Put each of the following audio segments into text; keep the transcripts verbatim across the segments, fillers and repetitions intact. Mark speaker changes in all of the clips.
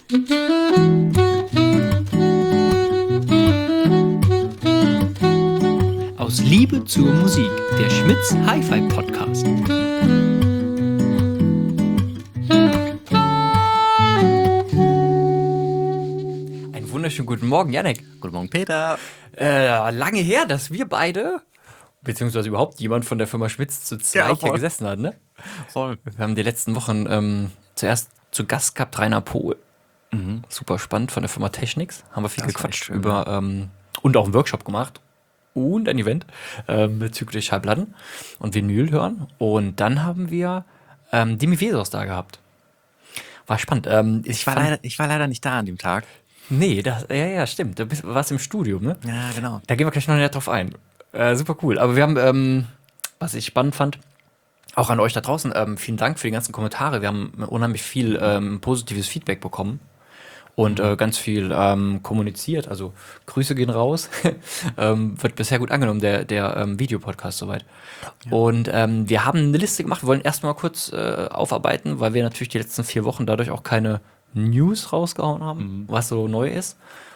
Speaker 1: Aus Liebe zur Musik, der Schmitz Hi-Fi Podcast. Einen wunderschönen guten Morgen, Jannik.
Speaker 2: Guten Morgen, Peter.
Speaker 1: Äh, lange her, dass wir beide, beziehungsweise überhaupt jemand von der Firma Schmitz zu zweit
Speaker 2: Ja,
Speaker 1: hier
Speaker 2: voll.
Speaker 1: gesessen hat, ne?
Speaker 2: Voll.
Speaker 1: Wir haben die letzten Wochen ähm, zuerst zu Gast gehabt Rainer Pohl.
Speaker 2: Mhm.
Speaker 1: Super spannend von der Firma Technics. Haben wir viel
Speaker 2: Das war
Speaker 1: gequatscht
Speaker 2: echt schön,
Speaker 1: über ähm, und auch einen Workshop gemacht und ein Event ähm, bezüglich Schallplatten und Vinyl hören. Und dann haben wir ähm, Demi Vesos da gehabt. War spannend. Ähm,
Speaker 2: Ich war,
Speaker 1: fand-
Speaker 2: leider, ich war leider nicht da an dem Tag.
Speaker 1: Nee, das, ja, ja, stimmt. Du bist, warst im Studium, ne?
Speaker 2: Ja, genau.
Speaker 1: Da gehen wir gleich noch näher drauf ein. Äh, super cool. Aber wir haben, ähm, was ich spannend fand, auch an euch da draußen, ähm, vielen Dank für die ganzen Kommentare. Wir haben unheimlich viel ähm, positives Feedback bekommen und äh, ganz viel ähm, kommuniziert. Also Grüße gehen raus. ähm, wird bisher gut angenommen, der, der ähm, Videopodcast soweit. Und ähm, wir haben eine Liste gemacht. Wir wollen erstmal kurz äh, aufarbeiten, weil wir natürlich die letzten vier Wochen dadurch auch keine News rausgehauen haben, was so neu ist.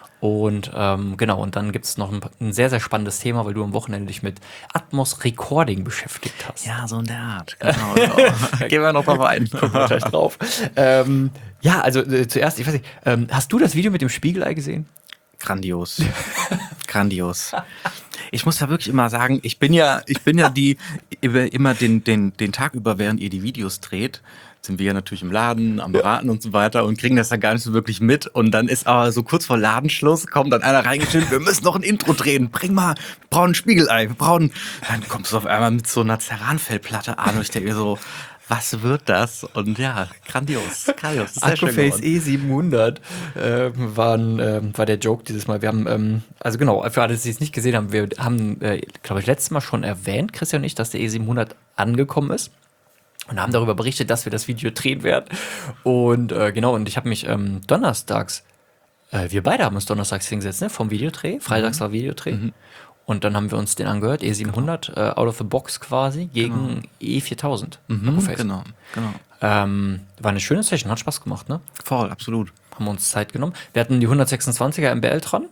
Speaker 1: Und ähm, genau, und dann gibt es noch ein, ein sehr, sehr spannendes Thema, weil du am Wochenende dich mit Atmos Recording beschäftigt hast.
Speaker 2: Ja, so in der Art. Genau. genau. Gehen wir noch drauf ein.
Speaker 1: Gucken wir gleich drauf. ähm, ja, also äh, zuerst, ich weiß nicht, ähm, hast du das Video mit dem Spiegelei gesehen?
Speaker 2: Grandios. Grandios. Ich muss ja wirklich immer sagen, ich bin ja, ich bin ja die, immer den, den, den Tag über, während ihr die Videos dreht, sind wir ja natürlich im Laden, am Beraten und so weiter und kriegen das dann gar nicht so wirklich mit. Und dann ist aber so kurz vor Ladenschluss, kommt dann einer reingeschrieben, wir müssen noch ein Intro drehen, bring mal, wir brauchen ein Spiegelei, wir brauchen, dann kommst du auf einmal mit so einer Ceranfellplatte an und ich denke mir so, was wird das? Und ja, grandios, grandios. Das ist sehr schön
Speaker 1: Accuphase
Speaker 2: geworden.
Speaker 1: E siebenhundert äh, waren, ähm, war der Joke dieses Mal. Wir haben, ähm, also genau, für alle, die es nicht gesehen haben, wir haben, äh, glaube ich, letztes Mal schon erwähnt, Christian und ich, dass der E siebenhundert angekommen ist. Und haben darüber berichtet, dass wir das Video drehen werden. Und äh, genau, und ich habe mich ähm, donnerstags, äh, wir beide haben uns donnerstags hingesetzt, ne, vom Videodreh. Freitags war Videodreh. Und dann haben wir uns den angehört, E siebenhundert, äh, out of the box quasi, gegen E viertausend.
Speaker 2: Mhm,
Speaker 1: Accuphase.
Speaker 2: genau, genau.
Speaker 1: Ähm, war eine schöne Session, hat Spaß gemacht, ne?
Speaker 2: Voll, absolut.
Speaker 1: Haben wir uns Zeit genommen. Wir hatten die hundertsechsundzwanziger M B L dran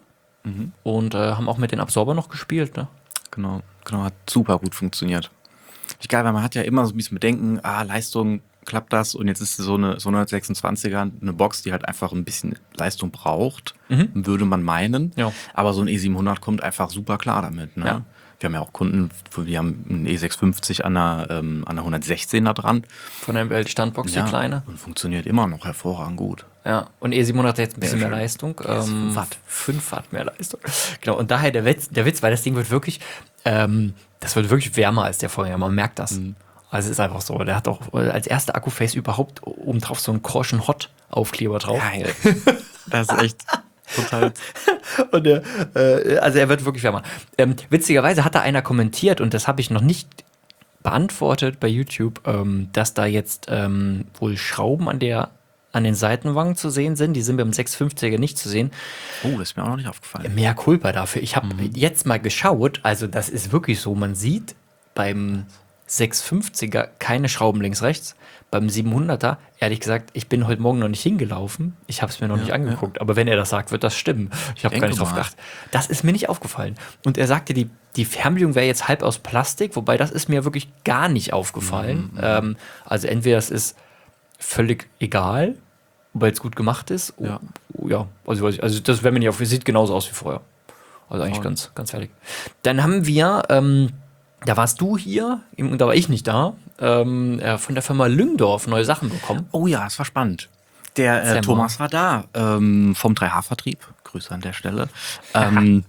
Speaker 1: und äh, haben auch mit den Absorber noch gespielt, ne?
Speaker 2: Genau, genau, hat super gut funktioniert. Ich geil, weil man hat ja immer so ein bisschen Bedenken, ah, Leistung, klappt das? Und jetzt ist so eine so hundertsechsundzwanziger eine Box, die halt einfach ein bisschen Leistung braucht, würde man meinen.
Speaker 1: Ja.
Speaker 2: Aber so ein E siebenhundert kommt einfach super klar damit. Ne?
Speaker 1: Ja.
Speaker 2: Wir haben ja auch Kunden, die haben einen E sechshundertfünfzig an einer, ähm, an einer hundertsechzehner dran.
Speaker 1: Von der M B L-Standbox, die kleine.
Speaker 2: Und funktioniert immer noch hervorragend gut.
Speaker 1: Ja, und E siebenhundert hat jetzt ein bisschen
Speaker 2: Sehr
Speaker 1: mehr
Speaker 2: schön.
Speaker 1: Leistung.
Speaker 2: Jetzt
Speaker 1: Ähm,
Speaker 2: fünf Watt.
Speaker 1: fünf Watt mehr Leistung. Genau, und daher der Witz, der Witz, weil das Ding wird wirklich, ähm, das wird wirklich wärmer als der Vorgänger, man merkt das. Also es ist einfach so, der hat auch als erster Akkuphase überhaupt obendrauf so einen Caution Hot Aufkleber drauf.
Speaker 2: Geil. Das ist echt total.
Speaker 1: Und der, äh, also er wird wirklich wärmer. Ähm, witzigerweise hat da einer kommentiert, und das habe ich noch nicht beantwortet bei YouTube, ähm, dass da jetzt ähm, wohl Schrauben an der an den Seitenwangen zu sehen sind. Die sind beim sechshundertfünfziger nicht zu sehen.
Speaker 2: Oh, das ist mir auch noch nicht aufgefallen.
Speaker 1: Mehr Culpa dafür. Ich habe jetzt mal geschaut, also das ist wirklich so, man sieht beim sechshundertfünfziger keine Schrauben links, rechts. Beim siebenhunderter, ehrlich gesagt, ich bin heute Morgen noch nicht hingelaufen. Ich habe es mir noch nicht angeguckt. Aber wenn er das sagt, wird das stimmen. Ich habe gar
Speaker 2: Denke
Speaker 1: nicht drauf
Speaker 2: mal.
Speaker 1: gedacht. Das ist mir nicht aufgefallen. Und er sagte, die, die Fernbedienung wäre jetzt halb aus Plastik, wobei das ist mir wirklich gar nicht aufgefallen. Ähm, also entweder es ist völlig egal, weil es gut gemacht ist.
Speaker 2: Ja.
Speaker 1: Oh, ja, also, weiß ich- also das wäre mir nicht auf, sieht genauso aus wie vorher. Also eigentlich
Speaker 2: Voll.
Speaker 1: ganz, ganz fertig. Dann haben wir, ähm, da warst du hier, und da war ich nicht da, ähm, äh, von der Firma Lüngdorf neue Sachen bekommen.
Speaker 2: Oh ja, es war spannend. Der
Speaker 1: Erzähl
Speaker 2: äh,
Speaker 1: mal.
Speaker 2: Thomas war da, ähm, vom drei H-Vertrieb. Grüße an der Stelle. Ähm,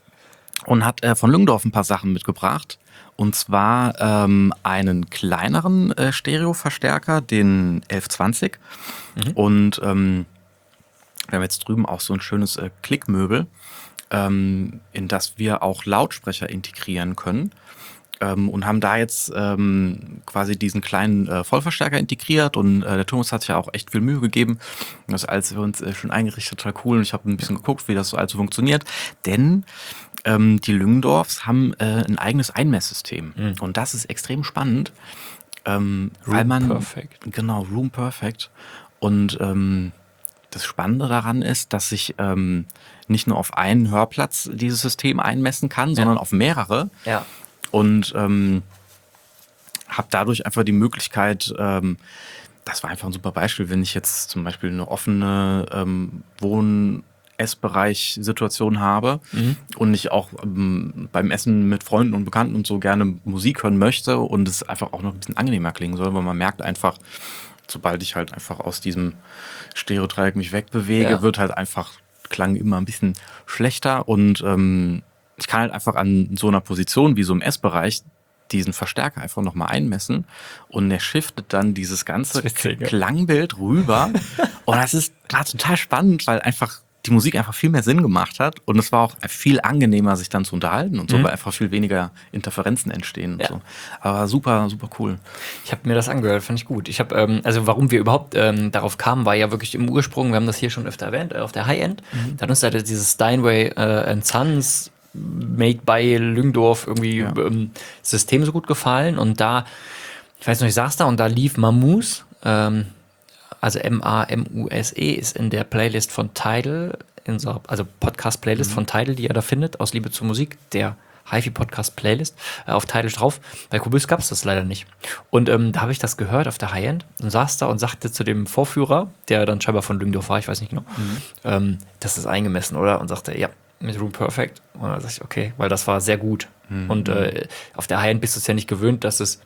Speaker 2: und hat äh, von Lüngdorf ein paar Sachen mitgebracht. Und zwar ähm, einen kleineren äh, Stereo-Verstärker, den elf zwanzig. Und ähm, wir haben jetzt drüben auch so ein schönes äh, Klickmöbel, ähm, in das wir auch Lautsprecher integrieren können. Ähm, und haben da jetzt ähm, quasi diesen kleinen äh, Vollverstärker integriert. Und äh, der Thomas hat sich ja auch echt viel Mühe gegeben. Das ist alles für uns äh, schon eingerichtet, total cool. Und ich habe ein bisschen geguckt, wie das so also funktioniert. Denn ähm, die Lüngdorfs haben äh, ein eigenes Einmesssystem. Und das ist extrem spannend. Ähm, weil man,
Speaker 1: Perfect.
Speaker 2: Genau, Room Perfect. Und ähm, das Spannende daran ist, dass ich ähm, nicht nur auf einen Hörplatz dieses System einmessen kann, sondern auf mehrere.
Speaker 1: Ja.
Speaker 2: Und ähm, habe dadurch einfach die Möglichkeit, ähm, das war einfach ein super Beispiel, wenn ich jetzt zum Beispiel eine offene ähm, Wohn- Essbereich-Situation habe
Speaker 1: Mhm.
Speaker 2: und ich auch ähm, beim Essen mit Freunden und Bekannten und so gerne Musik hören möchte und es einfach auch noch ein bisschen angenehmer klingen soll, weil man merkt einfach, sobald ich halt einfach aus diesem Stereodreieck mich wegbewege,
Speaker 1: Ja.
Speaker 2: wird halt einfach Klang immer ein bisschen schlechter und ähm, ich kann halt einfach an so einer Position wie so im Essbereich diesen Verstärker einfach nochmal einmessen und der shiftet dann dieses ganze
Speaker 1: Das ist witzig, ja.
Speaker 2: Klangbild rüber und das ist war total spannend, weil einfach die Musik einfach viel mehr Sinn gemacht hat und es war auch viel angenehmer, sich dann zu unterhalten und so,
Speaker 1: Mhm.
Speaker 2: weil einfach viel weniger Interferenzen entstehen und
Speaker 1: Ja.
Speaker 2: so. Aber super, super cool.
Speaker 1: Ich habe mir das angehört, fand ich gut. Ich habe, ähm, also warum wir überhaupt ähm, darauf kamen, war ja wirklich im Ursprung, wir haben das hier schon öfter erwähnt, äh, auf der High-End.
Speaker 2: Mhm.
Speaker 1: Da hat uns da dieses Steinway äh, and Sons made by Lyngdorf irgendwie
Speaker 2: Ja.
Speaker 1: ähm, System so gut gefallen und da, ich weiß noch, ich saß da und da lief Mammoose, ähm, also M A M U S E ist in der Playlist von Tidal, in unserer, also Podcast-Playlist
Speaker 2: Mhm.
Speaker 1: von Tidal, die ihr da findet, aus Liebe zur Musik, der HiFi-Podcast-Playlist äh, auf Tidal drauf. Bei Kubus gab es das leider nicht. Und ähm, da habe ich das gehört auf der High-End und saß da und sagte zu dem Vorführer, der dann scheinbar von Lyngdorf war, ich weiß nicht genau,
Speaker 2: Mhm.
Speaker 1: ähm, das ist eingemessen, oder? Und sagte, ja, mit Room Perfect. Und dann sag ich, okay, weil das war sehr gut.
Speaker 2: Mhm.
Speaker 1: Und äh, auf der High-End bist du es ja nicht gewöhnt, dass es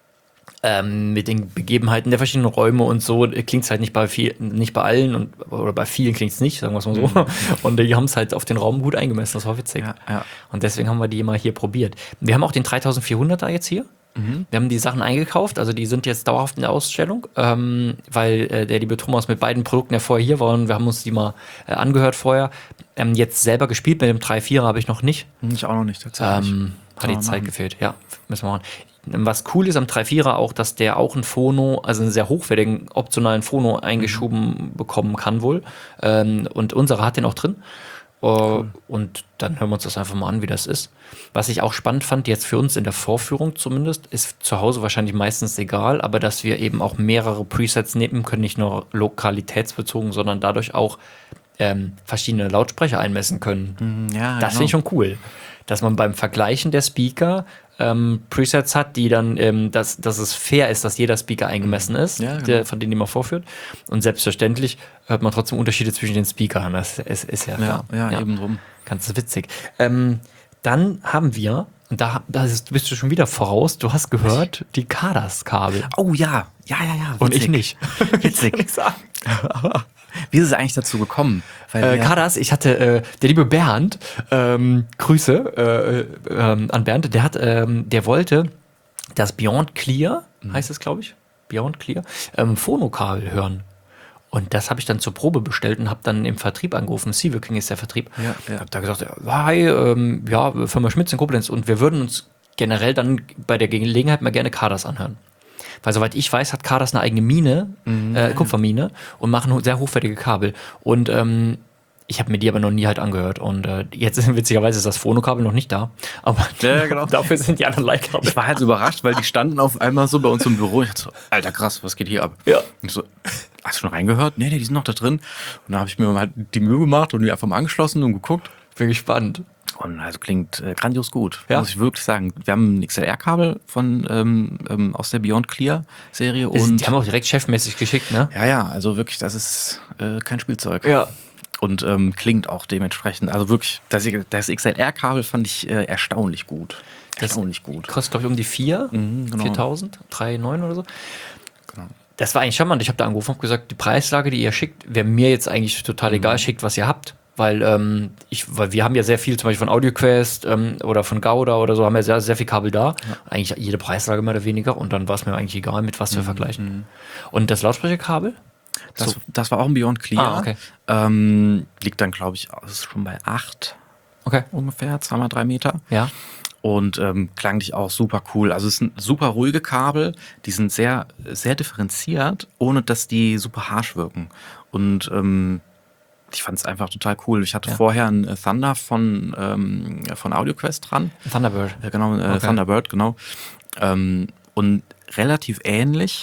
Speaker 1: ähm, mit den Begebenheiten der verschiedenen Räume und so klingt es halt nicht bei viel, nicht bei allen und oder bei vielen klingt es nicht, sagen wir es mal so.
Speaker 2: Mhm.
Speaker 1: Und die haben es halt auf den Raum gut eingemessen, das war witzig.
Speaker 2: Ja, ja.
Speaker 1: Und deswegen haben wir die mal hier probiert. Wir haben auch den dreitausendvierhunderter jetzt hier.
Speaker 2: Mhm.
Speaker 1: Wir haben die Sachen eingekauft, also die sind jetzt dauerhaft in der Ausstellung, ähm, weil äh, der liebe Thomas mit beiden Produkten ja vorher hier war und wir haben uns die mal äh, angehört vorher. Ähm, jetzt selber gespielt mit dem drei vierer habe ich noch nicht.
Speaker 2: Ich auch noch nicht tatsächlich.
Speaker 1: Ähm, hat
Speaker 2: Kann
Speaker 1: die
Speaker 2: man
Speaker 1: Zeit
Speaker 2: machen.
Speaker 1: gefehlt, ja, müssen wir machen. Was cool ist am drei vierer auch, dass der auch ein Phono, also einen sehr hochwertigen optionalen Phono eingeschoben bekommen kann wohl. Ähm, und unsere hat den auch drin. Uh, und dann hören wir uns das einfach mal an, wie das ist. Was ich auch spannend fand, jetzt für uns in der Vorführung zumindest, ist zu Hause wahrscheinlich meistens egal, aber dass wir eben auch mehrere Presets nehmen können, nicht nur lokalitätsbezogen, sondern dadurch auch ähm, verschiedene Lautsprecher einmessen können.
Speaker 2: Mhm, ja,
Speaker 1: Das finde ich schon cool, dass man beim Vergleichen der Speaker ähm, Presets hat, die dann, ähm, dass, dass es fair ist, dass jeder Speaker eingemessen ist,
Speaker 2: Ja, genau.
Speaker 1: der, von denen man vorführt. Und selbstverständlich hört man trotzdem Unterschiede zwischen den Speakern. Das ist, ist ja,
Speaker 2: Ja,
Speaker 1: klar.
Speaker 2: ja, eben drum.
Speaker 1: Ganz witzig. Ähm, dann haben wir, und da, da bist du schon wieder voraus, du hast gehört, die Kadas-Kabel.
Speaker 2: Oh ja, ja, ja, ja.
Speaker 1: Und ich
Speaker 2: witzig.
Speaker 1: nicht.
Speaker 2: Witzig.
Speaker 1: Kann ich sagen.
Speaker 2: Wie ist es eigentlich dazu gekommen? Weil
Speaker 1: Äh,
Speaker 2: wir-
Speaker 1: Kadas, ich hatte, äh, der liebe Bernd, ähm, Grüße äh, ähm, an Bernd, der hat, ähm, der wollte das Beyond Clear, heißt es, glaube ich, Beyond Clear, ähm, Phonokabel hören. Und das habe ich dann zur Probe bestellt und habe dann im Vertrieb angerufen. Sieveking ist der Vertrieb.
Speaker 2: Ja, ja.
Speaker 1: Hab da gesagt, ja, hi, ähm, ja, Firma Schmitz in Koblenz. Und wir würden uns generell dann bei der Gelegenheit mal gerne Kadas anhören. Weil soweit ich weiß, hat Kadas eine eigene Mine,
Speaker 2: Mhm.
Speaker 1: äh, Kupfermine und machen ho- sehr hochwertige Kabel. Und ähm, ich habe mir die aber noch nie halt angehört. Und äh, jetzt ist witzigerweise ist das Phonokabel noch nicht da. Aber
Speaker 2: Ja, genau.
Speaker 1: dafür sind die anderen Leitkabel.
Speaker 2: Ich war halt so überrascht, weil die standen auf einmal so bei uns im Büro. Ich dachte so, Alter, krass, was geht hier ab?
Speaker 1: Ja.
Speaker 2: Und ich so, hast du schon reingehört? Nee, nee, die sind noch da drin. Und da habe ich mir halt die Mühe gemacht und die einfach mal angeschlossen und geguckt.
Speaker 1: Bin gespannt.
Speaker 2: Und also klingt äh, grandios gut,
Speaker 1: Ja.
Speaker 2: muss ich wirklich sagen. Wir haben ein X L R-Kabel von ähm, ähm, aus der Beyond Clear Serie
Speaker 1: Das,
Speaker 2: und
Speaker 1: die haben auch direkt chefmäßig geschickt, ne?
Speaker 2: ja, ja, also wirklich, das ist äh, kein Spielzeug.
Speaker 1: Ja.
Speaker 2: Und ähm, klingt auch dementsprechend. Also wirklich, das, das X L R-Kabel fand ich äh, erstaunlich gut.
Speaker 1: Das-
Speaker 2: Erstaunlich gut.
Speaker 1: Kostet, glaube ich, um die vier,
Speaker 2: Mhm, genau.
Speaker 1: viertausend, drei Komma neun oder so.
Speaker 2: Genau.
Speaker 1: Das war eigentlich charmant. Ich habe da angerufen und gesagt, die Preislage, die ihr schickt, wäre mir jetzt eigentlich total egal.
Speaker 2: Mhm.
Speaker 1: Schickt, was ihr habt. Weil, ähm, ich, weil wir haben ja sehr viel, zum Beispiel von AudioQuest ähm, oder von Gauda oder so, haben wir sehr, sehr viel Kabel da. Eigentlich jede Preislage mehr oder weniger. Und dann war es mir eigentlich egal, mit was wir vergleichen. Und das Lautsprecherkabel?
Speaker 2: Das,
Speaker 1: So.
Speaker 2: das war auch ein Beyond Clear.
Speaker 1: Ah, okay.
Speaker 2: ähm, liegt dann, glaube ich, ist schon bei acht
Speaker 1: Okay.
Speaker 2: ungefähr, zwei mal drei Meter.
Speaker 1: Ja.
Speaker 2: Und ähm, klanglich auch super cool. Also es sind super ruhige Kabel, die sind sehr, sehr differenziert, ohne dass die super harsh wirken. Und ähm, ich fand es einfach total cool. Ich hatte
Speaker 1: Ja.
Speaker 2: vorher einen äh, Thunder von, ähm, von AudioQuest dran.
Speaker 1: Thunderbird.
Speaker 2: Ja, genau, äh,
Speaker 1: Okay.
Speaker 2: Thunderbird, genau. Ähm, und relativ ähnlich.
Speaker 1: Ja.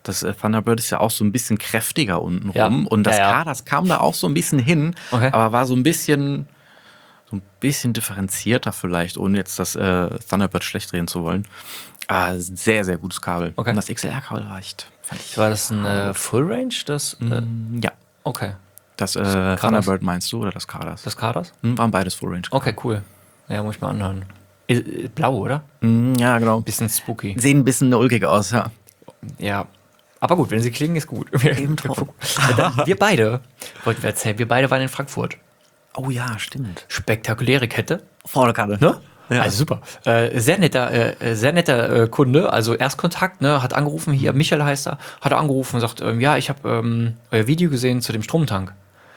Speaker 2: Das äh, Thunderbird ist ja auch so ein bisschen kräftiger unten
Speaker 1: Ja.
Speaker 2: rum. Und das
Speaker 1: Ja, ja.
Speaker 2: K, das kam da auch so ein bisschen hin,
Speaker 1: Okay.
Speaker 2: aber war so ein bisschen, so ein bisschen differenzierter vielleicht, ohne jetzt das äh, Thunderbird schlecht reden zu wollen. Ah, sehr, sehr gutes Kabel.
Speaker 1: Okay.
Speaker 2: Und das X L R-Kabel war echt, fand ich.
Speaker 1: War das ein äh, Full Range? Das, äh,
Speaker 2: Ja.
Speaker 1: okay.
Speaker 2: Das äh, Thunderbird meinst du oder das Kaders?
Speaker 1: Das Kaders?
Speaker 2: Hm, waren beides Full Range.
Speaker 1: Okay, cool. Ja, muss ich mal anhören. Ist, äh, blau, oder?
Speaker 2: Hm, ja, genau.
Speaker 1: Bisschen spooky.
Speaker 2: Sehen ein bisschen ulkig aus, ja.
Speaker 1: Ja. Aber gut, wenn sie klingen, ist gut. Wir,
Speaker 2: Eben
Speaker 1: wir,
Speaker 2: drum.
Speaker 1: dann, wir beide, wollten wir erzählen, wir beide waren in Frankfurt.
Speaker 2: Oh ja, stimmt.
Speaker 1: Spektakuläre Kette.
Speaker 2: Volle Kanne.
Speaker 1: Ne?
Speaker 2: Ja.
Speaker 1: Also super. Äh, sehr netter, äh, sehr netter äh, Kunde. Also Erstkontakt, ne, hat angerufen, hier Michael heißt er, hat angerufen und sagt, ähm, ja, ich habe ähm, euer Video gesehen zu dem Stromtank.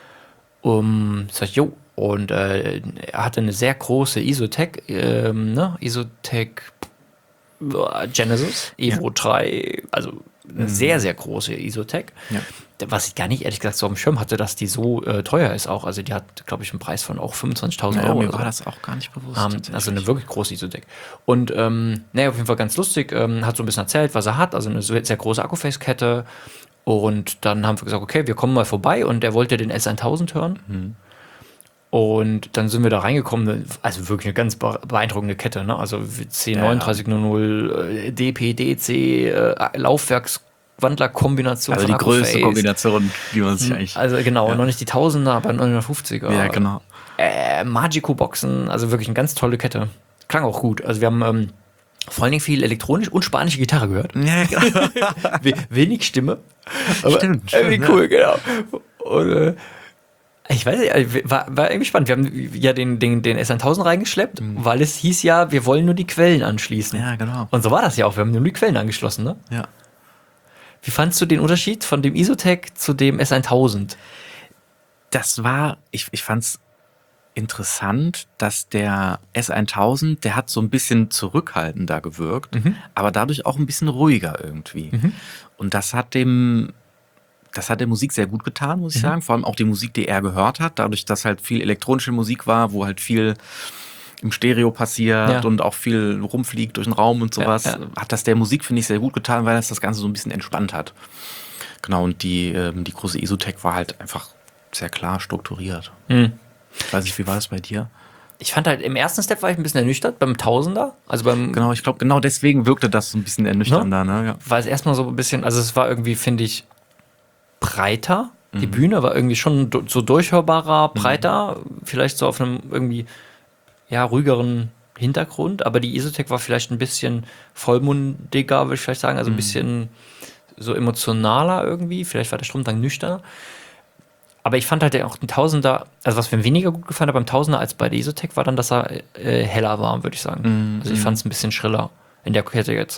Speaker 1: Um, sag ich, jo. Und äh, er hatte eine sehr große Isotech, ähm, ne, Isotech äh, Genesis, Evo
Speaker 2: Ja.
Speaker 1: drei, also eine sehr, sehr große Isotech.
Speaker 2: Ja.
Speaker 1: Was ich gar nicht, ehrlich gesagt, so auf dem Schirm hatte, dass die so äh, teuer ist auch. Also die hat, glaube ich, einen Preis von auch fünfundzwanzigtausend
Speaker 2: Ja,
Speaker 1: Euro.
Speaker 2: mir
Speaker 1: oder
Speaker 2: war
Speaker 1: so.
Speaker 2: das auch gar nicht bewusst.
Speaker 1: Ähm,
Speaker 2: tatsächlich.
Speaker 1: also eine wirklich große Isotech. Und ähm, naja, auf jeden Fall ganz lustig. Ähm, hat so ein bisschen erzählt, was er hat. Also eine sehr, sehr große Akkuface-Kette. Und dann haben wir gesagt, okay, wir kommen mal vorbei. Und er wollte den S tausend hören.
Speaker 2: Mhm.
Speaker 1: Und dann sind wir da reingekommen. Also wirklich eine ganz be- beeindruckende Kette. Ne? Also C neun drei null null, äh, D P, D C, äh, Laufwerkswandler-Kombination
Speaker 2: Also
Speaker 1: von
Speaker 2: die größte
Speaker 1: Akkuface.
Speaker 2: Kombination, die man sich eigentlich.
Speaker 1: Also genau,
Speaker 2: Ja.
Speaker 1: noch nicht die Tausender, aber neunhundertfünfziger.
Speaker 2: Ja, genau.
Speaker 1: Äh, Magico-Boxen, also wirklich eine ganz tolle Kette. Klang auch gut. Also wir haben ähm, vor allen Dingen viel elektronisch und spanische Gitarre gehört.
Speaker 2: Ja, genau.
Speaker 1: We wenig Stimme. Aber
Speaker 2: Stimmt,
Speaker 1: irgendwie
Speaker 2: stimmt,
Speaker 1: cool, genau. Und, äh, ich weiß nicht, also, war, war irgendwie spannend. Wir haben ja den, den, den S tausend reingeschleppt, weil es hieß ja, wir wollen nur die Quellen anschließen.
Speaker 2: Ja, genau.
Speaker 1: Und so war das ja auch. Wir haben nur die Quellen angeschlossen, ne?
Speaker 2: Ja.
Speaker 1: Wie fandst du den Unterschied von dem Isotech zu dem S tausend?
Speaker 2: Das war, ich, ich fand's interessant, dass der S tausend, der hat so ein bisschen zurückhaltender gewirkt, aber dadurch auch ein bisschen ruhiger irgendwie. Und das hat dem, das hat der Musik sehr gut getan, muss ich sagen. Vor allem auch die Musik, die er gehört hat, dadurch, dass halt viel elektronische Musik war, wo halt viel im Stereo passiert
Speaker 1: Ja.
Speaker 2: und auch viel rumfliegt durch den Raum und sowas,
Speaker 1: Ja, ja.
Speaker 2: hat das der Musik, finde ich, sehr gut getan, weil das das Ganze so ein bisschen entspannt hat. Genau, und die, ähm, die große Isotech war halt einfach sehr klar strukturiert.
Speaker 1: Hm.
Speaker 2: Ich weiß nicht, wie war das bei dir?
Speaker 1: Ich fand halt, im ersten Step war ich ein bisschen ernüchtert, beim Tausender. Also beim,
Speaker 2: Genau, ich glaube, genau deswegen wirkte das so ein bisschen ernüchternder. Ne? Ja.
Speaker 1: war es erstmal so ein bisschen, also es war irgendwie, finde ich, breiter. Die Bühne war irgendwie schon du- so durchhörbarer, breiter, vielleicht so auf einem irgendwie, ja, ruhigeren Hintergrund, aber die Isotech war vielleicht ein bisschen vollmundiger, würde ich vielleicht sagen, also ein bisschen so emotionaler irgendwie, vielleicht war der Stromtank nüchterner. Aber ich fand halt auch den Tausender, also was mir weniger gut gefallen hat beim Tausender als bei der Isotech, war dann, dass er äh, heller war, würde ich sagen. Also ich fand es ein bisschen schriller in der Kette jetzt.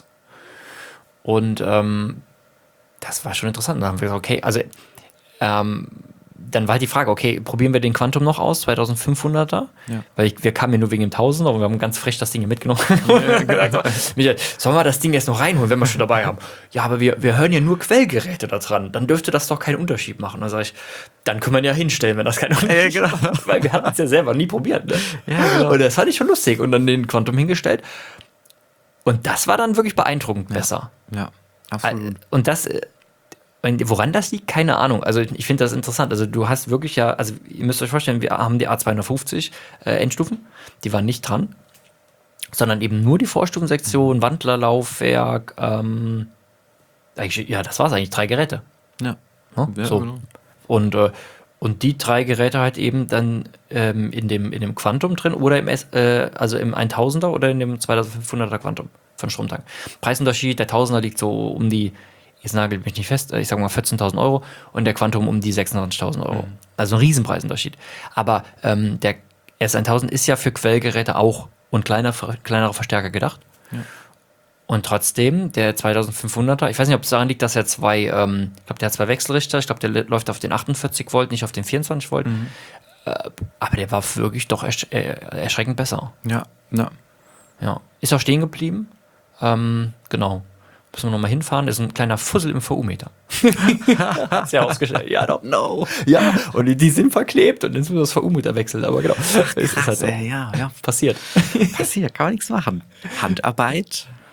Speaker 1: Und ähm, das war schon interessant. Da haben wir gesagt, okay, also ähm, dann war halt die Frage, okay, probieren wir den Quantum noch aus, zweitausendfünfhunderter?
Speaker 2: Ja.
Speaker 1: Weil ich, wir kamen ja nur wegen dem Tausender und wir haben ganz frech das Ding hier mitgenommen. Und gesagt, so, Michael, sollen wir das Ding jetzt noch reinholen, wenn wir schon dabei haben? Ja, aber wir, wir hören ja nur Quellgeräte da dran. Dann dürfte das doch keinen Unterschied machen. Dann sage ich, dann können wir ihn ja hinstellen, wenn das keinen Unterschied
Speaker 2: Ja, genau.
Speaker 1: macht. Weil wir hatten es ja selber nie probiert. Ne?
Speaker 2: Ja, genau.
Speaker 1: Und das fand ich schon lustig. Und dann den Quantum hingestellt. Und das war dann wirklich beeindruckend besser.
Speaker 2: Ja, absolut.
Speaker 1: Und das, äh, und woran das liegt, keine Ahnung. Also ich finde das interessant. Also du hast wirklich ja, also ihr müsst euch vorstellen, wir haben die A zweihundertfünfzig äh, Endstufen, die waren nicht dran, sondern eben nur die Vorstufensektion, Wandlerlaufwerk, ähm, eigentlich, ja, das war's eigentlich, drei Geräte.
Speaker 2: Ja.
Speaker 1: Ne?
Speaker 2: Ja,
Speaker 1: so.
Speaker 2: genau.
Speaker 1: Und, äh, und die drei Geräte halt eben dann ähm, in, dem, in dem Quantum drin oder im S, äh, also im tausender oder in dem zweitausendfünfhunderter Quantum von Stromtank. Preisunterschied, der Tausender liegt so um die, jetzt nagelt mich nicht fest, ich sag mal vierzehntausend Euro und der Quantum um die sechsundzwanzigtausend Euro.
Speaker 2: Mhm.
Speaker 1: Also ein Riesenpreisunterschied. Aber ähm, der S tausend ist ja für Quellgeräte auch und kleiner, kleinere Verstärker gedacht.
Speaker 2: Ja.
Speaker 1: Und trotzdem, der zweitausendfünfhunderter, ich weiß nicht, ob es daran liegt, dass er zwei, ähm, ich glaube, der hat zwei Wechselrichter, ich glaube, der läuft auf den achtundvierzig Volt, nicht auf den vierundzwanzig Volt.
Speaker 2: Mhm.
Speaker 1: Äh, aber der war wirklich doch ersch äh, erschreckend besser.
Speaker 2: Ja, ja.
Speaker 1: Ja. Ist auch stehen geblieben. Ähm, genau. Müssen wir nochmal hinfahren. Das ist ein kleiner Fussel im V U-Meter. Hat's ja ausgestellt. Ja, doch.
Speaker 2: No.
Speaker 1: Ja, und die, die sind verklebt und jetzt müssen wir das V U-Meter wechseln. Aber genau. Es ist
Speaker 2: Krass,
Speaker 1: halt so.
Speaker 2: ey, ja, ja.
Speaker 1: Passiert.
Speaker 2: Passiert, kann man nichts machen. Handarbeit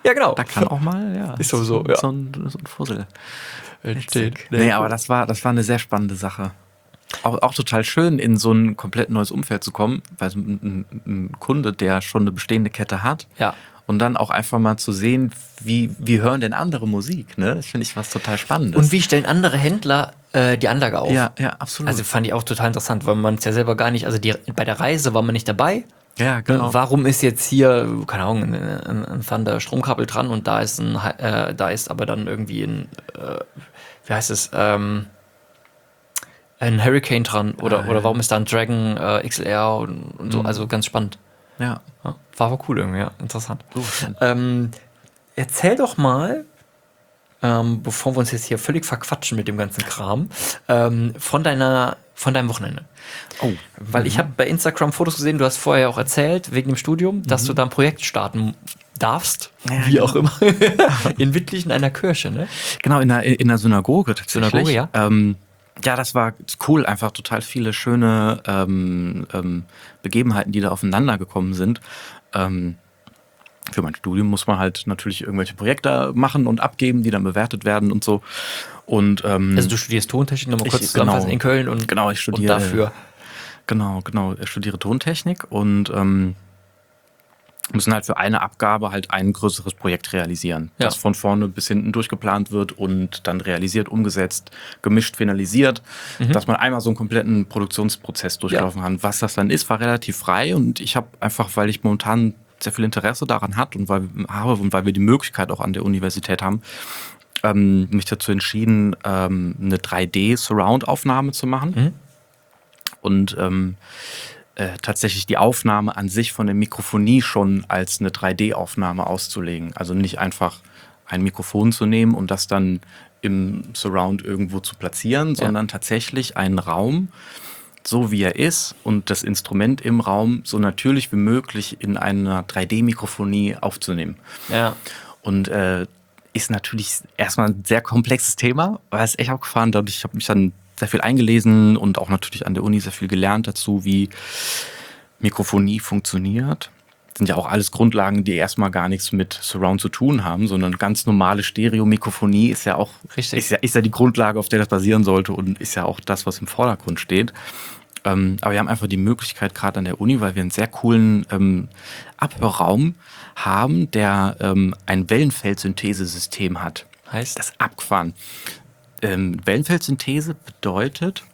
Speaker 1: Ja, genau.
Speaker 2: Da kann auch mal, ja.
Speaker 1: Ist sowieso, ja.
Speaker 2: So ein, so ein Fussel.
Speaker 1: Entsteht.
Speaker 2: Nee, aber das war, das war eine sehr spannende Sache. Auch, auch total schön, in so ein komplett neues Umfeld zu kommen, weil so ein, ein, ein Kunde, der schon eine bestehende Kette hat,
Speaker 1: Ja.
Speaker 2: und dann auch einfach mal zu sehen, wie, wie hören denn andere Musik, ne? Das finde ich was total Spannendes.
Speaker 1: Und wie stellen andere Händler äh, die Anlage auf?
Speaker 2: Ja, ja, absolut.
Speaker 1: Also fand ich auch total interessant, weil man es ja selber gar nicht, also die, bei der Reise war man nicht dabei.
Speaker 2: ja, genau.
Speaker 1: Warum ist jetzt hier, keine Ahnung, ein, ein, ein Thunder Stromkabel dran und da ist ein, äh, da ist aber dann irgendwie ein, äh, wie heißt es, ähm, ein Hurricane dran oder,
Speaker 2: Ah, ja.
Speaker 1: oder warum ist da ein Dragon äh, X L R und, und so,
Speaker 2: Mhm.
Speaker 1: also ganz spannend.
Speaker 2: Ja.
Speaker 1: Ja, war aber cool irgendwie, ja, interessant.
Speaker 2: So schön.
Speaker 1: Ähm, erzähl doch mal, ähm, bevor wir uns jetzt hier völlig verquatschen mit dem ganzen Kram, ähm, von deiner, von deinem Wochenende.
Speaker 2: Oh.
Speaker 1: Weil ich habe bei Instagram Fotos gesehen, du hast vorher auch erzählt, wegen dem Studium, dass du da ein Projekt starten darfst,
Speaker 2: Ja,
Speaker 1: wie
Speaker 2: genau.
Speaker 1: auch immer, in Wittlich in einer Kirche, ne?
Speaker 2: Genau, in der, in der Synagoge tatsächlich.
Speaker 1: Synagoge, ja.
Speaker 2: Ähm, ja, das war cool, einfach total viele schöne ähm, ähm, Begebenheiten, die da aufeinander gekommen sind. Ähm, für mein Studium muss man halt natürlich irgendwelche Projekte machen und abgeben, die dann bewertet werden und so. Und ähm,
Speaker 1: Also du studierst Tontechnik, nochmal
Speaker 2: Ich-
Speaker 1: kurz zusammenfassen,
Speaker 2: genau.
Speaker 1: in Köln und,
Speaker 2: Genau, ich studiere-
Speaker 1: und dafür.
Speaker 2: Genau, genau. Ich studiere Tontechnik und ähm, müssen halt für eine Abgabe halt ein größeres Projekt realisieren,
Speaker 1: Ja.
Speaker 2: das von vorne bis hinten durchgeplant wird und dann realisiert, umgesetzt, gemischt, finalisiert,
Speaker 1: Mhm.
Speaker 2: dass man einmal so einen kompletten Produktionsprozess durchlaufen kann. Was das dann ist, war relativ frei und ich habe einfach, weil ich momentan sehr viel Interesse daran hat und weil, habe und weil wir die Möglichkeit auch an der Universität haben, ähm, mich dazu entschieden, ähm, eine drei D-Surround-Aufnahme zu machen.
Speaker 1: Mhm.
Speaker 2: Und ähm, äh, tatsächlich die Aufnahme an sich von der Mikrofonie schon als eine drei D-Aufnahme auszulegen. Also nicht einfach ein Mikrofon zu nehmen und das dann im Surround irgendwo zu platzieren, sondern tatsächlich einen Raum, so wie er ist und das Instrument im Raum so natürlich wie möglich in einer drei D-Mikrofonie aufzunehmen.
Speaker 1: Ja.
Speaker 2: Und äh, ist natürlich erstmal ein sehr komplexes Thema, weil es echt abgefahren. Dadurch habe ich mich dann sehr viel eingelesen und auch natürlich an der Uni sehr viel gelernt dazu, wie Mikrofonie funktioniert. Das sind ja auch alles Grundlagen, die erstmal gar nichts mit Surround zu tun haben, sondern ganz normale Stereomikrofonie ist ja auch
Speaker 1: Richtig.
Speaker 2: Ist ja, ist ja die Grundlage, auf der das basieren sollte und ist ja auch das, was im Vordergrund steht. Ähm, aber wir haben einfach die Möglichkeit, gerade an der Uni, weil wir einen sehr coolen ähm, Abhörraum haben, der ähm, ein Wellenfeldsynthesesystem hat.
Speaker 1: Heißt?
Speaker 2: Das ist abgefahren. Ähm, Wellenfeldsynthese bedeutet,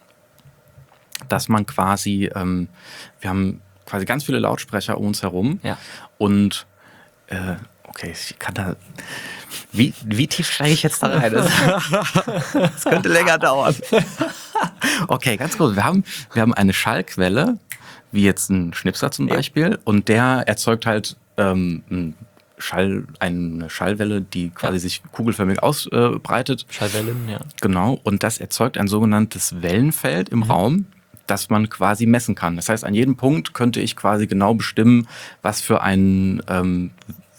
Speaker 2: dass man quasi, ähm, wir haben quasi ganz viele Lautsprecher um uns herum
Speaker 1: Ja.
Speaker 2: und äh, okay, ich kann da, wie, wie tief steige ich jetzt da rein? Das, das könnte länger dauern. Okay, ganz kurz. Wir haben, wir haben eine Schallquelle, wie jetzt ein Schnipsler zum
Speaker 1: Ja.
Speaker 2: Beispiel, und der erzeugt halt ähm, ein Schall, eine Schallwelle, die quasi
Speaker 1: Ja.
Speaker 2: sich kugelförmig ausbreitet.
Speaker 1: Schallwellen, ja.
Speaker 2: Genau, und das erzeugt ein sogenanntes Wellenfeld im Raum, das man quasi messen kann. Das heißt, an jedem Punkt könnte ich quasi genau bestimmen, was für ein, ähm,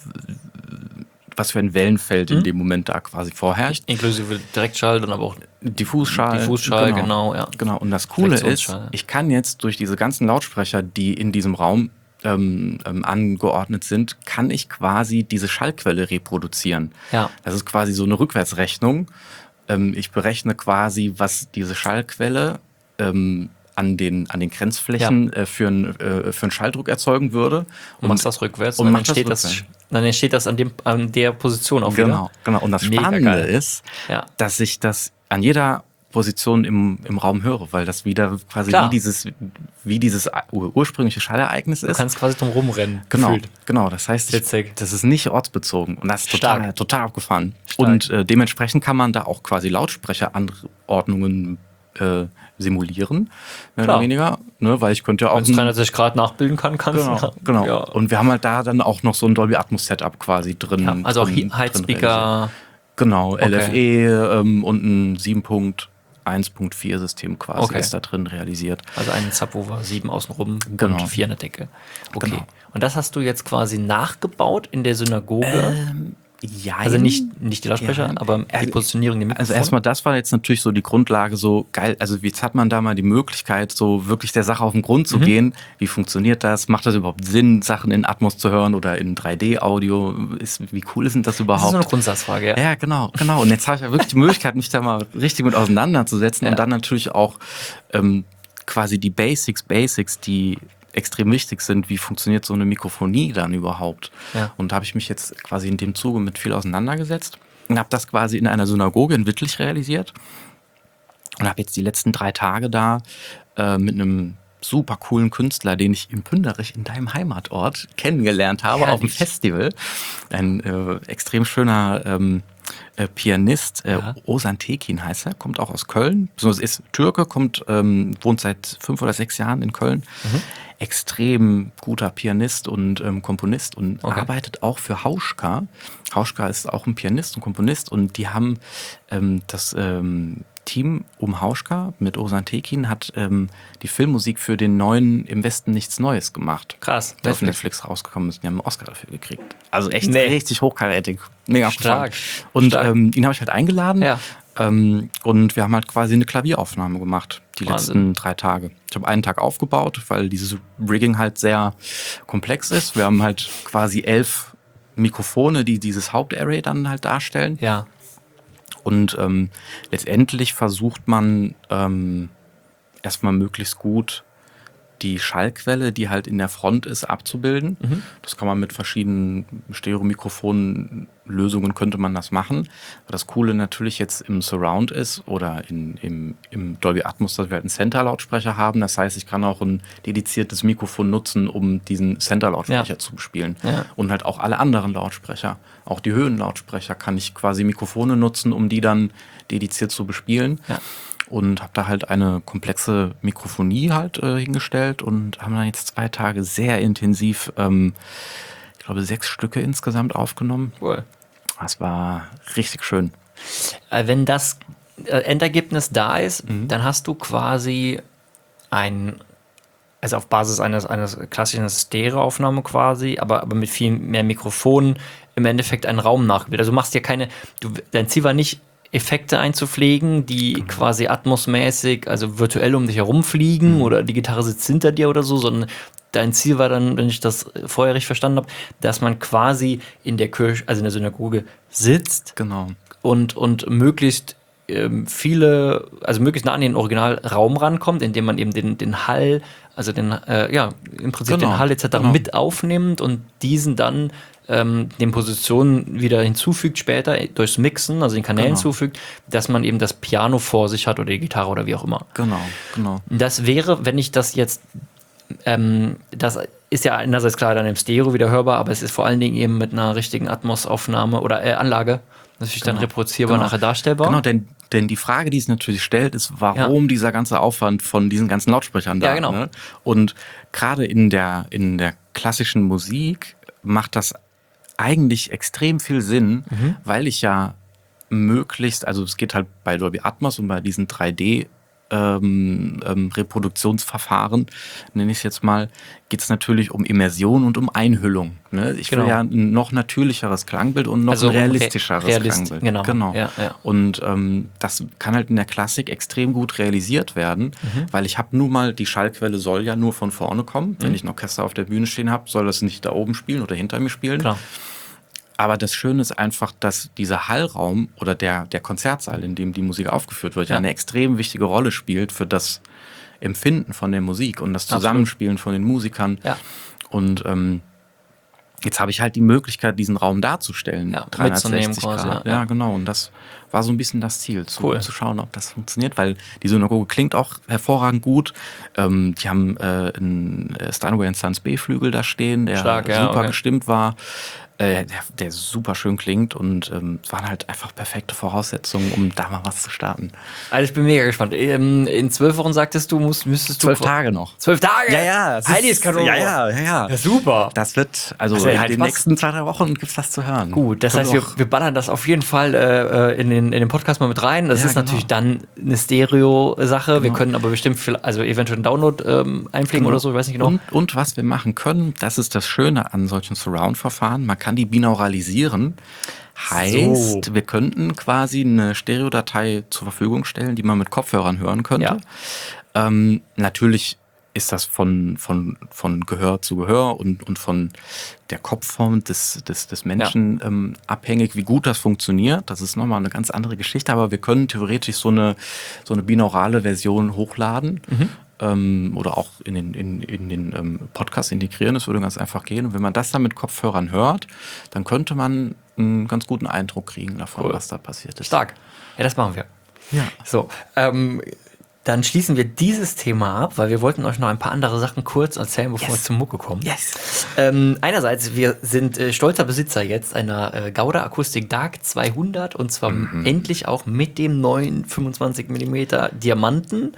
Speaker 2: was für ein Wellenfeld in dem Moment da quasi vorherrscht.
Speaker 1: Inklusive Direktschall, dann aber auch
Speaker 2: Diffusschall.
Speaker 1: Diffusschall, genau, ja.
Speaker 2: Genau, und das Coole ist,
Speaker 1: Reflexionsschall.
Speaker 2: ich kann jetzt durch diese ganzen Lautsprecher, die in diesem Raum ähm, ähm, angeordnet sind, kann ich quasi diese Schallquelle reproduzieren.
Speaker 1: Ja.
Speaker 2: Das ist quasi so eine Rückwärtsrechnung. Ähm, ich berechne quasi, was diese Schallquelle ähm, an den, an den Grenzflächen äh, für, ein, äh, für einen Schalldruck erzeugen würde.
Speaker 1: Und machst das rückwärts
Speaker 2: und
Speaker 1: und,
Speaker 2: mach
Speaker 1: dann,
Speaker 2: das
Speaker 1: entsteht das,
Speaker 2: rückwärts.
Speaker 1: dann entsteht das an, dem, an der Position auch
Speaker 2: Genau,
Speaker 1: wieder.
Speaker 2: genau. Und das
Speaker 1: Mega
Speaker 2: Spannende
Speaker 1: geil.
Speaker 2: ist,
Speaker 1: Ja.
Speaker 2: dass ich das an jeder Position im, im Raum höre, weil das wieder quasi
Speaker 1: Klar.
Speaker 2: wie dieses, wie dieses ur- ursprüngliche Schallereignis
Speaker 1: Du
Speaker 2: ist.
Speaker 1: kannst quasi drum rumrennen.
Speaker 2: Genau,
Speaker 1: gefühlt.
Speaker 2: genau. Das heißt, ich,
Speaker 1: Witzig.
Speaker 2: das ist nicht ortsbezogen und das ist total,
Speaker 1: Stark.
Speaker 2: total abgefahren.
Speaker 1: Stark.
Speaker 2: Und äh, dementsprechend kann man da auch quasi Lautsprecheranordnungen äh, simulieren, mehr
Speaker 1: Klar.
Speaker 2: oder weniger, ne? Weil ich könnte ja auch
Speaker 1: Wenn es dreihundertsechzig Grad nachbilden kann, kannst
Speaker 2: Genau,
Speaker 1: du.
Speaker 2: genau.
Speaker 1: Ja.
Speaker 2: Und wir haben halt da dann auch noch so ein Dolby Atmos Setup quasi drin.
Speaker 1: Ja, also auch
Speaker 2: drin,
Speaker 1: He-
Speaker 2: drin realisiert.
Speaker 1: Heizspeaker.
Speaker 2: Genau,
Speaker 1: Okay.
Speaker 2: L F E ähm, und ein sieben Punkt eins Punkt vier System quasi
Speaker 1: Okay.
Speaker 2: ist da drin realisiert.
Speaker 1: Also einen Subwoofer, sieben außenrum
Speaker 2: Genau.
Speaker 1: und vier an der Decke. Okay.
Speaker 2: Genau.
Speaker 1: Und das hast du jetzt quasi nachgebaut in der Synagoge?
Speaker 2: Ähm, Ja,
Speaker 1: Also nicht, nicht die Lautsprecher,
Speaker 2: Jein.
Speaker 1: aber die
Speaker 2: Also-
Speaker 1: Positionierung der Mikrofone.
Speaker 2: Also erstmal, das war jetzt natürlich so die Grundlage, so geil, also jetzt hat man da mal die Möglichkeit, so wirklich der Sache auf den Grund zu
Speaker 1: Mhm.
Speaker 2: gehen. Wie funktioniert das? Macht das überhaupt Sinn, Sachen in Atmos zu hören oder in drei D-Audio? Ist, wie cool ist denn das
Speaker 1: Das
Speaker 2: überhaupt?
Speaker 1: ist so eine Grundsatzfrage, ja.
Speaker 2: Ja, genau, genau. Und jetzt habe ich ja wirklich die Möglichkeit, mich da mal richtig mit auseinanderzusetzen
Speaker 1: Ja.
Speaker 2: und dann natürlich auch ähm, quasi die Basics, Basics, die extrem wichtig sind. Wie funktioniert so eine Mikrofonie dann überhaupt?
Speaker 1: Ja.
Speaker 2: Und da habe ich mich jetzt quasi in dem Zuge mit viel auseinandergesetzt und habe das quasi in einer Synagoge in Wittlich realisiert und habe jetzt die letzten drei Tage da äh, mit einem super coolen Künstler, den ich in Pünderich in deinem Heimatort kennengelernt habe,
Speaker 1: Herrlich.
Speaker 2: auf dem Festival. Ein äh, extrem schöner ähm, äh, Pianist, äh,
Speaker 1: Ja.
Speaker 2: Ozan Tekin heißt er, kommt auch aus Köln, beziehungsweise ist Türke, kommt, ähm, wohnt seit fünf oder sechs Jahren in Köln.
Speaker 1: Mhm.
Speaker 2: Extrem guter Pianist und ähm, Komponist und
Speaker 1: Okay.
Speaker 2: arbeitet auch für Hauschka. Hauschka ist auch ein Pianist und Komponist und die haben ähm, das ähm, Team um Hauschka mit Ozan Tekin hat ähm, die Filmmusik für den neuen Im Westen nichts Neues gemacht.
Speaker 1: Krass.
Speaker 2: Der auf
Speaker 1: Netflix.
Speaker 2: Netflix rausgekommen ist. Die haben einen Oscar dafür gekriegt. Also echt
Speaker 1: Nee.
Speaker 2: richtig hochkarätig. Mega
Speaker 1: Stark.
Speaker 2: abgefahren. Und
Speaker 1: Stark.
Speaker 2: ähm, ihn habe ich halt eingeladen.
Speaker 1: Ja.
Speaker 2: Ähm, und wir haben halt quasi eine Klavieraufnahme gemacht, die
Speaker 1: Wahnsinn.
Speaker 2: letzten drei Tage. Ich habe einen Tag aufgebaut, weil dieses Rigging halt sehr komplex ist. Wir haben halt quasi elf Mikrofone, die dieses Hauptarray dann halt darstellen.
Speaker 1: Ja.
Speaker 2: Und ähm, letztendlich versucht man ähm, erstmal möglichst gut die Schallquelle, die halt in der Front ist, abzubilden.
Speaker 1: Mhm.
Speaker 2: Das kann man mit verschiedenen Stereo-Mikrofonen-Lösungen könnte man das machen. Aber das Coole natürlich jetzt im Surround ist oder in, im, im Dolby Atmos, dass wir halt einen Center-Lautsprecher haben. Das heißt, ich kann auch ein dediziertes Mikrofon nutzen, um diesen Center-Lautsprecher
Speaker 1: Ja.
Speaker 2: zu bespielen.
Speaker 1: Ja.
Speaker 2: Und halt auch alle anderen Lautsprecher, auch die Höhenlautsprecher, kann ich quasi Mikrofone nutzen, um die dann dediziert zu bespielen.
Speaker 1: Ja.
Speaker 2: Und habe da halt eine komplexe Mikrofonie halt äh, hingestellt und haben dann jetzt zwei Tage sehr intensiv, ähm, ich glaube, sechs Stücke insgesamt aufgenommen.
Speaker 1: Cool.
Speaker 2: Das war richtig schön.
Speaker 1: Äh, Wenn das äh, Endergebnis da ist,
Speaker 2: Mhm.
Speaker 1: dann hast du quasi ein, also auf Basis eines, eines klassischen Stereoaufnahme quasi, aber, aber mit viel mehr Mikrofonen im Endeffekt einen Raum nachgebildet. Also du machst ja keine, du, dein Ziel war nicht, Effekte einzupflegen, die quasi atmosmäßig, also virtuell um dich herumfliegen
Speaker 2: Mhm.
Speaker 1: oder die Gitarre sitzt hinter dir oder so, sondern dein Ziel war dann, wenn ich das vorher richtig verstanden habe, dass man quasi in der Kirche, also in der Synagoge sitzt
Speaker 2: Genau.
Speaker 1: und, und möglichst ähm, viele, also möglichst nah an den Originalraum rankommt, indem man eben den, den Hall, also den, äh, ja, im Prinzip
Speaker 2: Genau,
Speaker 1: den Hall et cetera
Speaker 2: genau.
Speaker 1: mit aufnimmt und diesen dann ähm, den Positionen wieder hinzufügt später durchs Mixen, also den Kanälen
Speaker 2: Genau.
Speaker 1: hinzufügt, dass man eben das Piano vor sich hat oder die Gitarre oder wie auch immer.
Speaker 2: Genau, genau.
Speaker 1: Das wäre, wenn ich das jetzt, ähm, das ist ja einerseits klar dann im Stereo wieder hörbar, aber es ist vor allen Dingen eben mit einer richtigen Atmos-Aufnahme oder äh, Anlage natürlich dann
Speaker 2: Genau.
Speaker 1: reproduzierbar
Speaker 2: Genau.
Speaker 1: nachher darstellbar.
Speaker 2: Genau, denn, denn die Frage, die sich natürlich stellt, ist, warum dieser ganze Aufwand von diesen ganzen Lautsprechern da?
Speaker 1: Ja, genau.
Speaker 2: Ne? Und gerade in der, in der klassischen Musik macht das eigentlich extrem viel Sinn,
Speaker 1: Mhm.
Speaker 2: weil ich ja möglichst, also es geht halt bei Dolby Atmos und bei diesen drei D ähm, ähm, Reproduktionsverfahren, nenne ich es jetzt mal, geht es natürlich um Immersion und um Einhüllung. Ne? Ich
Speaker 1: Genau.
Speaker 2: will ja ein noch natürlicheres Klangbild und noch
Speaker 1: Also
Speaker 2: ein
Speaker 1: um re-
Speaker 2: realistischeres
Speaker 1: realist-
Speaker 2: Klangbild.
Speaker 1: genau.
Speaker 2: genau.
Speaker 1: Ja, ja.
Speaker 2: Und ähm, das kann halt in der Klassik extrem gut realisiert werden,
Speaker 1: Mhm.
Speaker 2: weil ich habe nun mal, die Schallquelle soll ja nur von vorne kommen. Wenn
Speaker 1: Mhm.
Speaker 2: ich ein Orchester auf der Bühne stehen habe, soll das nicht da oben spielen oder hinter mir spielen.
Speaker 1: Klar.
Speaker 2: Aber das Schöne ist einfach, dass dieser Hallraum oder der, der Konzertsaal, in dem die Musik aufgeführt wird, ja.
Speaker 1: Ja.
Speaker 2: eine extrem wichtige Rolle spielt für das Empfinden von der Musik und das
Speaker 1: Absolut.
Speaker 2: Zusammenspielen von den Musikern.
Speaker 1: Ja.
Speaker 2: Und ähm, jetzt habe ich halt die Möglichkeit, diesen Raum darzustellen.
Speaker 1: Ja,
Speaker 2: dreihundertsechzig
Speaker 1: mitzunehmen quasi,
Speaker 2: Grad.
Speaker 1: ja.
Speaker 2: Ja, genau. Und das war so ein bisschen das Ziel, zu,
Speaker 1: Cool.
Speaker 2: zu schauen, ob das funktioniert, weil die Synagoge klingt auch hervorragend gut. Ähm, die haben äh, einen Steinway and Sons B-Flügel da stehen, der
Speaker 1: Stark, ja,
Speaker 2: super
Speaker 1: okay.
Speaker 2: gestimmt war. Äh, der, der super schön klingt und ähm, es waren halt einfach perfekte Voraussetzungen, um da mal was zu starten.
Speaker 1: Also ich bin mega gespannt. Ähm, In zwölf Wochen sagtest du, musst, müsstest du...
Speaker 2: Zwölf Tage noch.
Speaker 1: Zwölf Tage?
Speaker 2: das
Speaker 1: Heilige Kanone.
Speaker 2: Ja, ja, ja, ja.
Speaker 1: Ja, super.
Speaker 2: Das wird, also
Speaker 1: Das wird
Speaker 2: in
Speaker 1: halt
Speaker 2: den
Speaker 1: Spaß.
Speaker 2: nächsten zwei, drei Wochen gibt es was zu hören.
Speaker 1: Gut, das
Speaker 2: Kommt
Speaker 1: heißt, wir,
Speaker 2: auch-
Speaker 1: wir ballern das auf jeden Fall äh, in, den, in den Podcast mal mit rein. Das
Speaker 2: Ja,
Speaker 1: ist
Speaker 2: genau.
Speaker 1: natürlich dann eine Stereo-Sache. Wir
Speaker 2: Genau.
Speaker 1: können aber bestimmt, viel, also eventuell einen Download ähm, einpflegen oder so, ich weiß nicht genau.
Speaker 2: Und, und was wir machen können, das ist das Schöne an solchen Surround-Verfahren. Man kann kann die binauralisieren. Heißt,
Speaker 1: So.
Speaker 2: wir könnten quasi eine Stereodatei zur Verfügung stellen, die man mit Kopfhörern hören könnte.
Speaker 1: Ja.
Speaker 2: Ähm, natürlich ist das von, von, von Gehör zu Gehör und, und von der Kopfform des, des, des Menschen ja. ähm, abhängig, wie gut das funktioniert. Das ist nochmal eine ganz andere Geschichte, aber wir können theoretisch so eine, so eine binaurale Version hochladen. Mhm. Ähm, oder auch in den, in, in den ähm, Podcast integrieren. Das würde ganz einfach gehen. Und wenn man das dann mit Kopfhörern hört, dann könnte man einen ganz guten Eindruck kriegen davon, cool. was da passiert ist.
Speaker 1: Stark. Ja, das machen wir.
Speaker 2: Ja.
Speaker 1: So, ähm, dann schließen wir dieses Thema ab, weil wir wollten euch noch ein paar andere Sachen kurz erzählen, bevor yes. wir zum Mucke kommen.
Speaker 2: Yes.
Speaker 1: Ähm, einerseits, wir sind äh, stolzer Besitzer jetzt einer äh, Gauda Acoustic Dark zweihundert und zwar mhm. endlich auch mit dem neuen fünfundzwanzig Millimeter Diamanten.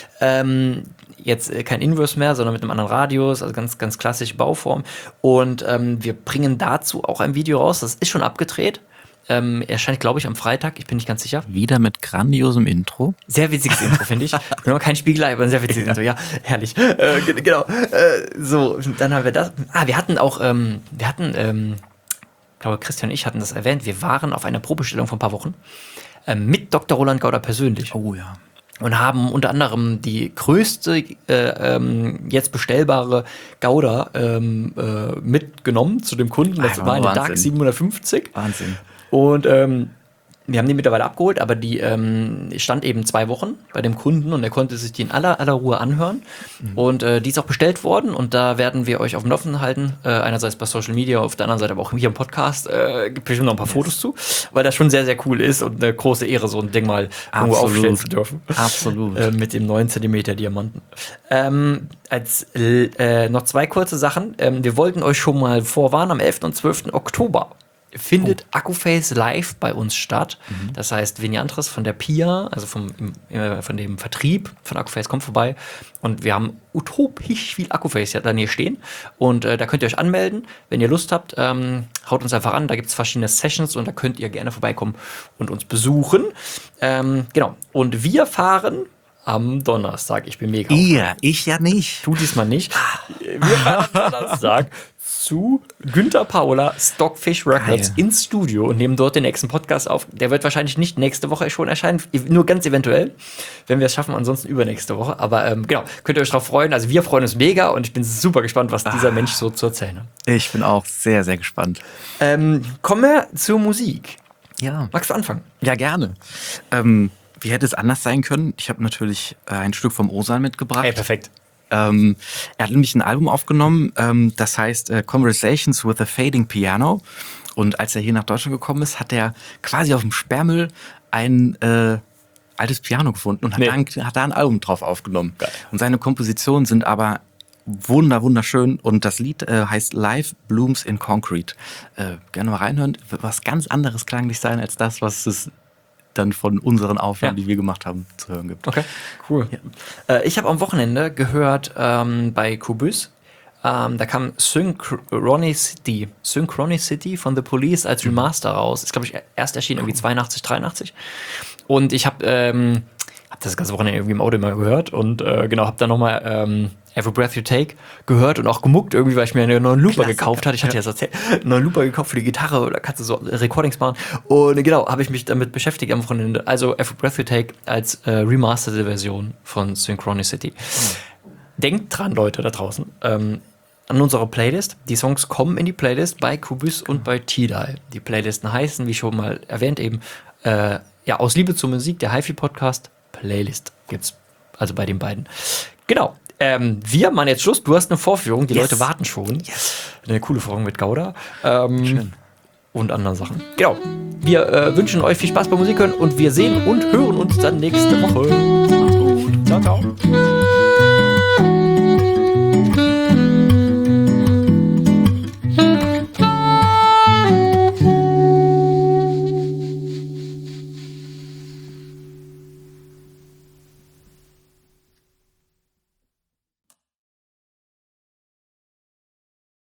Speaker 1: Ähm, jetzt äh, kein Inverse mehr, sondern mit einem anderen Radius, also ganz, ganz klassische Bauform. Und ähm, wir bringen dazu auch ein Video raus, das ist schon abgedreht. Ähm, erscheint, glaube ich, am Freitag, ich bin nicht ganz sicher.
Speaker 2: Wieder mit grandiosem Intro.
Speaker 1: Sehr witziges Intro, finde ich. Genau, kein Spiegelei, aber ein sehr witziges Intro, ja, herrlich. Äh, g- genau, äh, so, dann haben wir das. Ah, wir hatten auch, ähm, wir hatten, ähm, ich glaube, Christian und ich hatten das erwähnt, wir waren auf einer Probestellung vor ein paar Wochen ähm, mit Doktor Roland Gauder persönlich.
Speaker 2: Oh ja.
Speaker 1: Und haben unter anderem die größte äh, ähm, jetzt bestellbare Gauda ähm, äh, mitgenommen zu dem Kunden. Das
Speaker 2: Einfach
Speaker 1: war eine
Speaker 2: Wahnsinn.
Speaker 1: Dark siebenhundertfünfzig.
Speaker 2: Wahnsinn.
Speaker 1: Und ähm, wir haben die mittlerweile abgeholt, aber die ähm, stand eben zwei Wochen bei dem Kunden und er konnte sich die in aller, aller Ruhe anhören. Mhm. Und äh, die ist auch bestellt worden und da werden wir euch auf dem Laufenden halten. Äh, einerseits bei Social Media, auf der anderen Seite aber auch hier im Podcast. Äh, gibt bestimmt noch ein paar yes. Fotos zu, weil das schon sehr, sehr cool ist und eine große Ehre, so ein Ding mal irgendwo aufstellen zu dürfen.
Speaker 2: Absolut.
Speaker 1: Äh, mit dem neun Zentimeter Diamanten. Ähm, als äh, noch zwei kurze Sachen. Ähm, wir wollten euch schon mal vorwarnen, am elften und zwölften Oktober findet oh. Accuface live bei uns statt. Mhm. Das heißt, Vinny Andres von der P I A, also vom, äh, von dem Vertrieb von Accuface, kommt vorbei. Und wir haben utopisch viel Accuface ja dann hier stehen. Und äh, da könnt ihr euch anmelden. Wenn ihr Lust habt, ähm, haut uns einfach an. Da gibt es verschiedene Sessions und da könnt ihr gerne vorbeikommen und uns besuchen. Ähm, genau. Und wir fahren am Donnerstag. Ich bin mega
Speaker 2: Ihr, ich ja nicht.
Speaker 1: Tu diesmal nicht. Wir fahren am Donnerstag zu Günther Paula, Stockfish Records, Geil. ins Studio und nehmen dort den nächsten Podcast auf. Der wird wahrscheinlich nicht nächste Woche schon erscheinen, nur ganz eventuell, wenn wir es schaffen, ansonsten übernächste Woche. Aber ähm, genau, könnt ihr euch darauf freuen. Also wir freuen uns mega und ich bin super gespannt, was dieser ah, Mensch so zu erzählen hat.
Speaker 2: Ich bin auch sehr, sehr gespannt.
Speaker 1: Ähm, kommen wir zur Musik.
Speaker 2: Ja.
Speaker 1: Magst du anfangen?
Speaker 2: Ja, gerne. Ähm, wie hätte es anders sein können? Ich habe natürlich äh, ein Stück vom Osan mitgebracht.
Speaker 1: Hey, perfekt.
Speaker 2: Ähm, er hat nämlich ein Album aufgenommen, ähm, das heißt äh, Conversations with a Fading Piano. Und als er hier nach Deutschland gekommen ist, hat er quasi auf dem Sperrmüll ein äh, altes Piano gefunden und hat,
Speaker 1: Nee.
Speaker 2: da, hat da ein Album drauf aufgenommen.
Speaker 1: Geil.
Speaker 2: Und seine Kompositionen sind aber wunder, wunderschön. Und das Lied äh, heißt Live Blooms in Concrete. Äh, gerne mal reinhören. Wird was ganz anderes klanglich sein als das, was es dann von unseren Aufnahmen,
Speaker 1: Ja.
Speaker 2: die wir gemacht haben, zu hören gibt.
Speaker 1: Okay, cool. Ja. Äh, ich habe am Wochenende gehört ähm, bei Kubus, ähm, da kam Synchronicity, Synchronicity von The Police als Remaster raus. Ist, glaube ich, erst erschienen irgendwie zweiundachtzig, dreiundachtzig. Und ich habe ähm, hab das ganze Wochenende irgendwie im Auto mal gehört und äh, genau, habe dann nochmal ähm, Every Breath You Take gehört und auch gemuckt irgendwie, weil ich mir einen neuen Looper Klassiker. gekauft hatte. Ich hatte ja das erzählt, einen neuen Looper gekauft für die Gitarre, da kannst du so Recordings machen. Und genau, habe ich mich damit beschäftigt am Wochenende. Also Every Breath You Take als äh, remasterte Version von Synchronicity. Mhm. Denkt dran, Leute da draußen, ähm, an unsere Playlist. Die Songs kommen in die Playlist bei Kubus und bei Tidal. Die Playlisten heißen, wie schon mal erwähnt, eben äh, ja, aus Liebe zur Musik, der HiFi-Podcast Playlist gibt's also bei den beiden. Genau. Ähm, wir machen jetzt Schluss. Du hast eine Vorführung, die yes. Leute warten schon.
Speaker 2: Yes.
Speaker 1: Eine coole Vorführung mit Gauda. Ähm, Schön. Und anderen Sachen. Genau. Wir äh, wünschen euch viel Spaß beim Musik hören und wir sehen und hören uns dann nächste Woche. Macht's gut. Ciao, ciao.